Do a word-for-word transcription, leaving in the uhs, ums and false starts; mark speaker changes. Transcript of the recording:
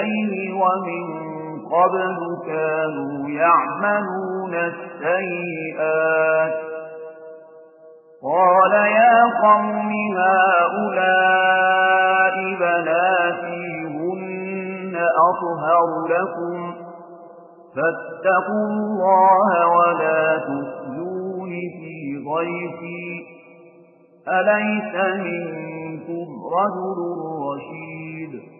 Speaker 1: إليه ومن قبل كانوا يعملون السيئات قال يا قوم هؤلاء بناتي هن أطهر لكم فاتقوا الله ولا تخزون في ضيفي أليس منكم رجل رشيد